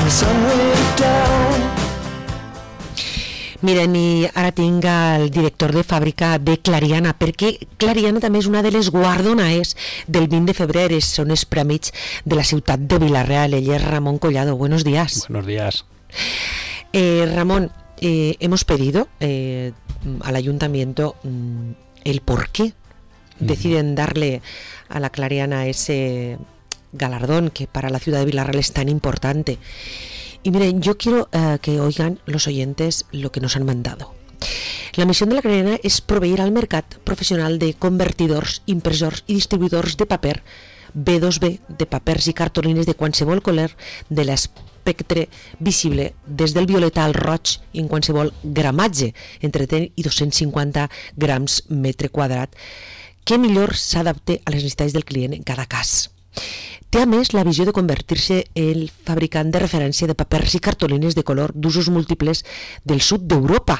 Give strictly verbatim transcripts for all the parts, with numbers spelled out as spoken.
Miren, i ara tinc el director de fàbrica de Clariana, perquè Clariana també és una de les guardonaes del vint de febrer, són els premis de la ciutat de Vila-real. Ell es Ramón Collado. Buenos días. Buenos días. Eh, Ramón, eh, hemos pedido eh, al ayuntamiento mm, el por qué deciden darle a la Clariana ese galardón que para la ciudad de Vila-real es tan importante. Y miren, yo quiero uh, que oigan los oyentes lo que nos han mandado. La misión de la Clariana es proveir al mercat professional de convertidors, impressors i distribuïdors de paper B dos B, de papers i cartolines de qualsevol color de l'espectre visible des del violeta al roig i en qualsevol gramatge, entre cent i dos-cents cinquanta grams metre quadrat, que millor s'adapte a les necessitats del client en cada cas. Té a més la visió de convertir-se en el fabricant de referència de papers i cartolines de color d'usos múltiples del sud d'Europa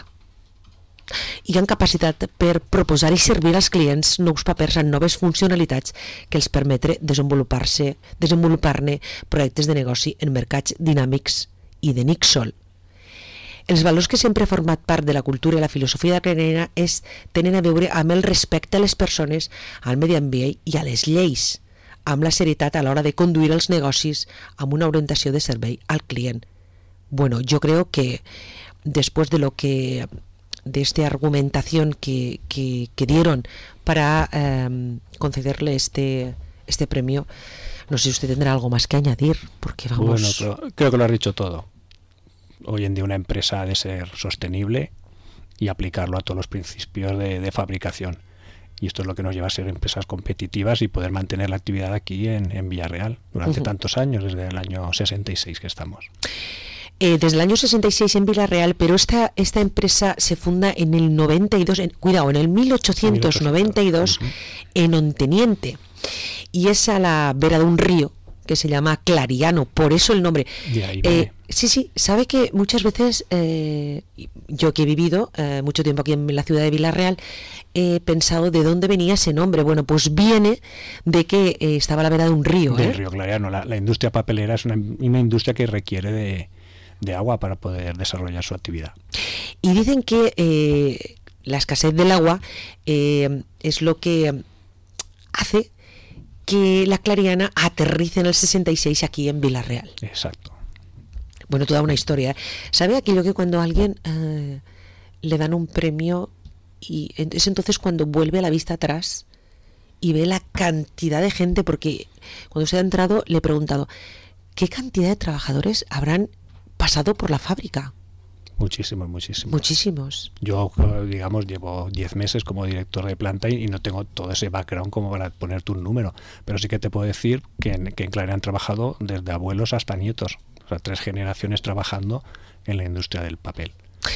i han capacitat per proposar i servir als clients nous papers amb noves funcionalitats que els permetre desenvolupar-se, desenvolupar-ne projectes de negoci en mercats dinàmics i de N I C Sol. Els valors que sempre han format part de la cultura i la filosofia de la Clariana és, tenen a veure amb el respecte a les persones, al medi ambient i a les lleis, amb la serietat a l'hora de conduir els negocis amb una orientació de servei al client. Bueno, yo creo que después de lo que de esta argumentación que, que, que dieron para eh, concederle este, este premio, no sé si usted tendrá algo más que añadir, porque vamos... Bueno, pero creo que lo has dicho todo. Hoy en día una empresa ha de ser sostenible y aplicarlo a todos los principios de, de fabricación. Y esto es lo que nos lleva a ser empresas competitivas y poder mantener la actividad aquí en, en Villarreal durante uh-huh. tantos años, desde el año sesenta y seis que estamos. Eh, desde el año sesenta y seis en Villarreal, pero esta, esta empresa se funda en el noventa y dos, en, cuidado, en el mil ochocientos noventa y dos uh-huh. en Onteniente, y es a la vera de un río que se llama Clariano, por eso el nombre. Eh, sí, sí, sabe que muchas veces, eh, yo que he vivido eh, mucho tiempo aquí en la ciudad de Vila-real, he pensado de dónde venía ese nombre. Bueno, pues viene de que eh, estaba a la vera de un río. Del ¿eh? río Clariano. La, la industria papelera es una, una industria que requiere de, de agua para poder desarrollar su actividad. Y dicen que eh, la escasez del agua eh, es lo que hace que la Clariana aterrice en el sesenta y seis aquí en Vila-real. Exacto. Bueno, toda una historia. ¿Sabe aquello que cuando a alguien eh, le dan un premio y es entonces cuando vuelve a la vista atrás y ve la cantidad de gente? Porque cuando usted ha entrado le he preguntado, ¿qué cantidad de trabajadores habrán pasado por la fábrica? Muchísimos, muchísimos. Muchísimos. Yo, digamos, llevo diez meses como director de planta y, y no tengo todo ese background como para ponerte un número, pero sí que te puedo decir que en, que en Clariana han trabajado desde abuelos hasta nietos, o sea, tres generaciones trabajando en la industria del papel.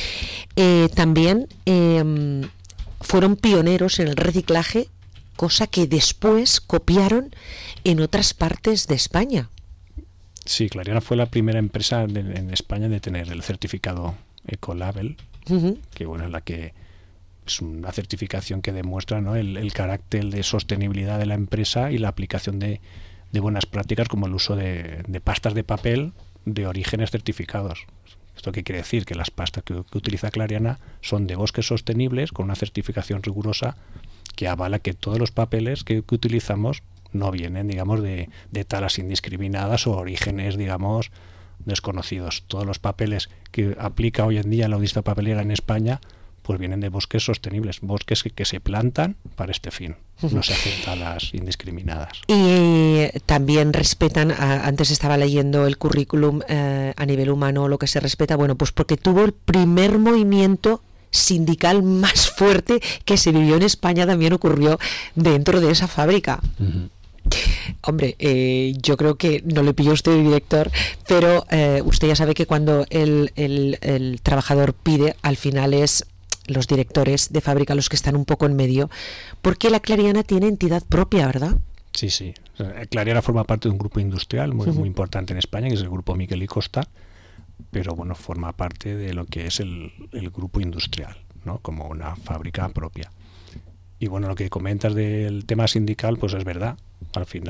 Eh, también eh, fueron pioneros en el reciclaje, cosa que después copiaron en otras partes de España. Sí, Clariana fue la primera empresa de, en España de tener el certificado Ecolabel, uh-huh. que bueno, es la que es una certificación que demuestra, ¿no?, el, el carácter de sostenibilidad de la empresa y la aplicación de, de buenas prácticas como el uso de, de pastas de papel de orígenes certificados. ¿Esto qué quiere decir? Que las pastas que, que utiliza Clariana son de bosques sostenibles con una certificación rigurosa que avala que todos los papeles que, que utilizamos no vienen, digamos, de, de talas indiscriminadas o orígenes, digamos, desconocidos. Todos los papeles que aplica hoy en día la industria papelera en España pues vienen de bosques sostenibles, bosques que, que se plantan para este fin, no se hacen talas indiscriminadas. Y eh, también respetan, a, antes estaba leyendo el currículum eh, a nivel humano, lo que se respeta, bueno, pues porque tuvo el primer movimiento sindical más fuerte que se vivió en España, también ocurrió dentro de esa fábrica. Uh-huh. Hombre, eh, yo creo que no le pilló usted el director, pero eh, usted ya sabe que cuando el, el, el trabajador pide, al final es los directores de fábrica los que están un poco en medio, porque la Clariana tiene entidad propia, ¿verdad? Sí, sí. Clariana forma parte de un grupo industrial muy, uh-huh. muy importante en España, que es el grupo Miquel y Costa, pero bueno, forma parte de lo que es el, el grupo industrial, ¿no?, como una fábrica propia. Y bueno, lo que comentas del tema sindical, pues es verdad. Al final,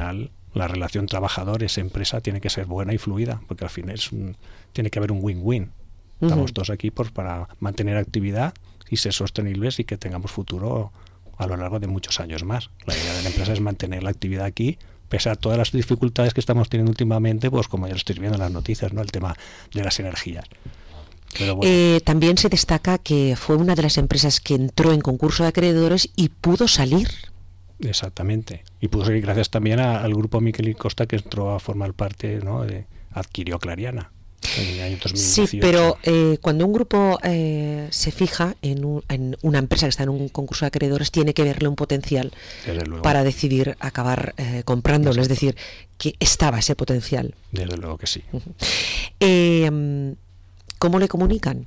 La relación trabajadores-empresa tiene que ser buena y fluida, porque al final es un, tiene que haber un win-win. Estamos uh-huh. todos aquí pues, para mantener actividad y ser sostenibles y que tengamos futuro a lo largo de muchos años más. La idea de la empresa es mantener la actividad aquí, pese a todas las dificultades que estamos teniendo últimamente, pues como ya lo estoy viendo en las noticias, ¿no? El tema de las energías. Pero bueno. eh, también se destaca que fue una de las empresas que entró en concurso de acreedores y pudo salir. Exactamente. Y pudo salir gracias también a, al grupo Miquel y Costa, que entró a formar parte, ¿no? de, adquirió Clariana en el año dos mil dieciocho. Sí, pero eh, cuando un grupo eh, se fija en, un, en una empresa que está en un concurso de acreedores, tiene que verle un potencial para decidir acabar eh, comprándolo. Exacto. Es decir, que estaba ese potencial. Desde luego que sí. Uh-huh. eh, ¿Cómo le comunican?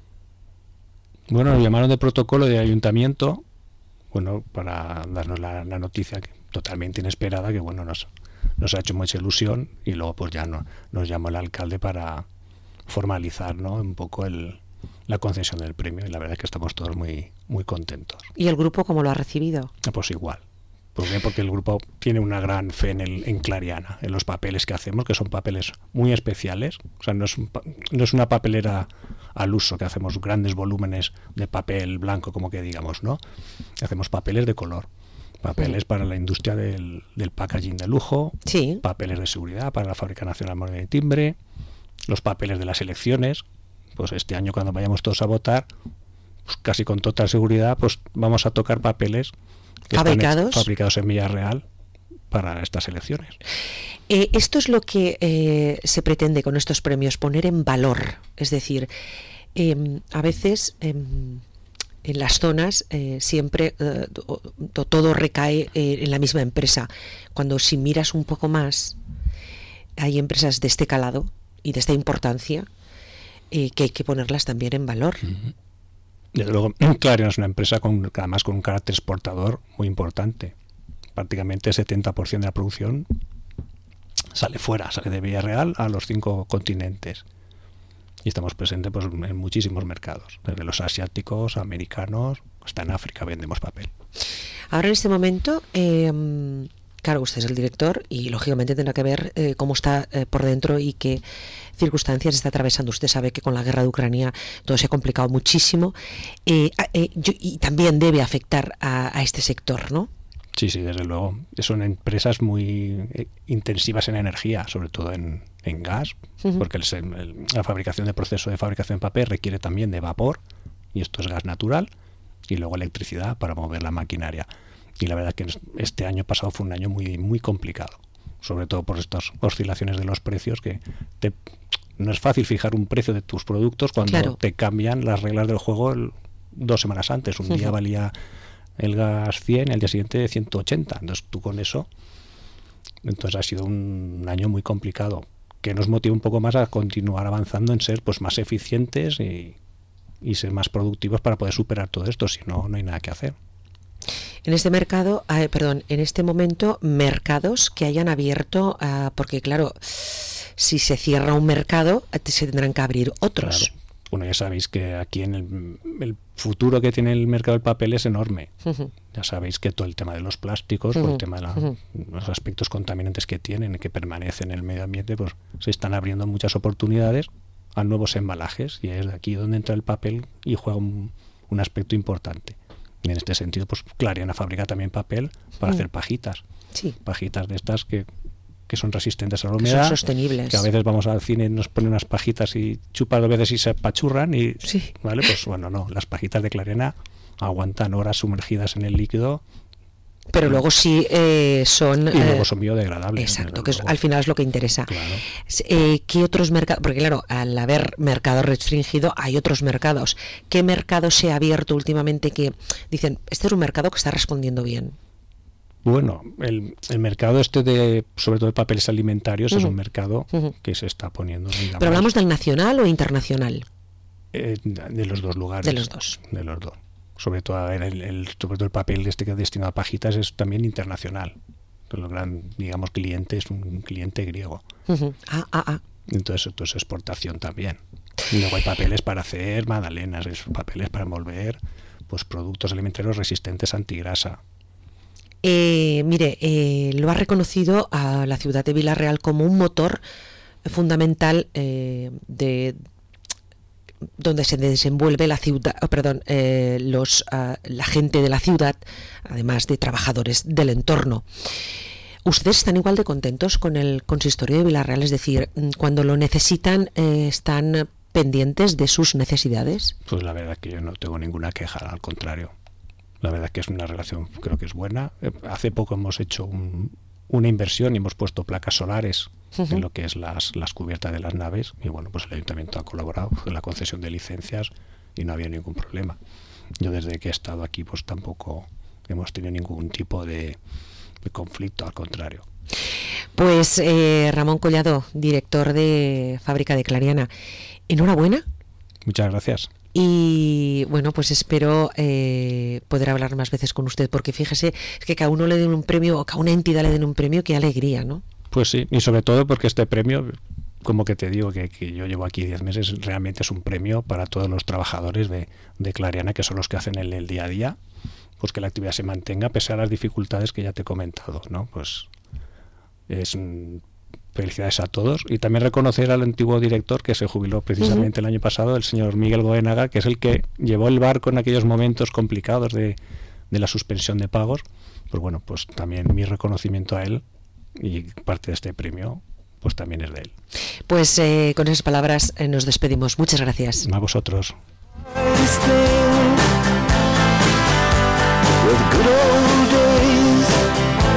Bueno, nos llamaron de protocolo de ayuntamiento, bueno, para darnos la, la noticia que, totalmente inesperada, que bueno, nos, nos ha hecho mucha ilusión, y luego pues ya no, nos llamó el alcalde para formalizar, ¿no? un poco el, la concesión del premio, y la verdad es que estamos todos muy, muy contentos. ¿Y el grupo cómo lo ha recibido? Pues igual. ¿Por qué? Porque el grupo tiene una gran fe en, el, en Clariana, en los papeles que hacemos, que son papeles muy especiales. O sea, no es, un, no es una papelera al uso, que hacemos grandes volúmenes de papel blanco, como que digamos, ¿no? Hacemos papeles de color, papeles sí. para la industria del, del packaging de lujo, sí. papeles de seguridad para la Fábrica Nacional Moneda y Timbre, los papeles de las elecciones. Pues este año, cuando vayamos todos a votar, pues casi con total seguridad, pues vamos a tocar papeles que fabricados están fabricados en Villarreal para estas elecciones. Eh, esto es lo que eh, se pretende con estos premios, poner en valor. Es decir, eh, a veces eh, en las zonas eh, siempre eh, todo recae eh, en la misma empresa, cuando si miras un poco más, hay empresas de este calado y de esta importancia eh, que hay que ponerlas también en valor. Uh-huh. Desde luego, Clariana es una empresa con, además con un carácter exportador muy importante. Prácticamente el setenta por ciento de la producción sale fuera, sale de Villarreal a los cinco continentes. Y estamos presentes pues, en muchísimos mercados, desde los asiáticos, americanos, hasta en África vendemos papel. Ahora en este momento, eh, claro, usted es el director y lógicamente tendrá que ver eh, cómo está eh, por dentro y qué circunstancias está atravesando. Usted sabe que con la guerra de Ucrania todo se ha complicado muchísimo eh, eh, yo, y también debe afectar a, a este sector, ¿no? Sí, sí, desde luego. Son empresas muy eh, intensivas en energía, sobre todo en, en gas, uh-huh. porque el, el, la fabricación de proceso de fabricación de papel requiere también de vapor, y esto es gas natural, y luego electricidad para mover la maquinaria. Y la verdad es que este año pasado fue un año muy, muy complicado, sobre todo por estas oscilaciones de los precios, que te, no es fácil fijar un precio de tus productos cuando claro. te cambian las reglas del juego el, dos semanas antes. Un uh-huh. día valía el gas cien y al día siguiente ciento ochenta. Entonces tú con eso, entonces ha sido un año muy complicado, que nos motiva un poco más a continuar avanzando en ser pues más eficientes y, y ser más productivos para poder superar todo esto. Si no, no hay nada que hacer. En este mercado, eh, perdón, en este momento, mercados que hayan abierto, uh, porque claro, si se cierra un mercado, se tendrán que abrir otros. Claro. Bueno, ya sabéis que aquí en el, el futuro que tiene el mercado del papel es enorme. Uh-huh. Ya sabéis que todo el tema de los plásticos, uh-huh. por el tema de la, uh-huh. los aspectos contaminantes que tienen y que permanecen en el medio ambiente, pues se están abriendo muchas oportunidades a nuevos embalajes, y es aquí donde entra el papel y juega un, un aspecto importante. Y en este sentido, pues Clariana fabrica también papel para uh-huh. hacer pajitas. Sí. Pajitas de estas que que son resistentes a la humedad, que son sostenibles, que a veces vamos al cine y nos ponen unas pajitas y chupas a veces y se apachurran y sí. vale, pues bueno, no, las pajitas de Clariana aguantan horas sumergidas en el líquido, pero luego sí eh, son y luego son biodegradables. Exacto, que es, al final es lo que interesa. Claro. Eh, ¿Qué otros mercados? Porque claro, al haber mercado restringido hay otros mercados. ¿Qué mercado se ha abierto últimamente que dicen, este es un mercado que está respondiendo bien? Bueno, el, el mercado este de, sobre todo de papeles alimentarios, uh-huh. es un mercado uh-huh. que se está poniendo. Digamos, ¿pero hablamos del nacional o internacional? Eh, de los dos lugares. De los dos. De los dos. Sobre todo el, el, sobre todo el papel este que es destinado a pajitas es también internacional. El gran, digamos, cliente es un cliente griego. Uh-huh. Ah, ah, ah. Entonces, esto es exportación también. Y luego hay papeles para hacer magdalenas, papeles para envolver pues productos alimentarios resistentes a antigrasa. Eh, mire, eh, lo ha reconocido a la ciudad de Vila-real como un motor fundamental eh, de donde se desenvuelve la ciudad, oh, perdón, eh, los uh, la gente de la ciudad, además de trabajadores del entorno. ¿Ustedes están igual de contentos con el consistorio de Vila-real? Es decir, cuando lo necesitan, eh, ¿están pendientes de sus necesidades? Pues la verdad que yo no tengo ninguna queja, al contrario. La verdad que es una relación, creo que es buena. Hace poco hemos hecho un, una inversión y hemos puesto placas solares uh-huh. en lo que es las, las cubiertas de las naves, y bueno, pues el ayuntamiento ha colaborado en la concesión de licencias y no había ningún problema. Yo desde que he estado aquí pues tampoco hemos tenido ningún tipo de, de conflicto, al contrario. Pues eh, Ramón Collado, director de Fábrica de Clariana, enhorabuena. Muchas gracias. Y bueno, pues espero eh, poder hablar más veces con usted, porque fíjese, es que cada uno le den un premio, o cada una entidad le den un premio, qué alegría, ¿no? Pues sí, y sobre todo porque este premio, como que te digo, que, que yo llevo aquí diez meses, realmente es un premio para todos los trabajadores de, de Clariana, que son los que hacen el, el día a día, pues que la actividad se mantenga pese a las dificultades que ya te he comentado, ¿no? Pues es un... Felicidades a todos, y también reconocer al antiguo director que se jubiló precisamente uh-huh. el año pasado, el señor Miguel Goenaga, que es el que llevó el barco en aquellos momentos complicados de, de la suspensión de pagos. Pues bueno, pues también mi reconocimiento a él, y parte de este premio pues también es de él. Pues eh, con esas palabras eh, nos despedimos. Muchas gracias. A vosotros.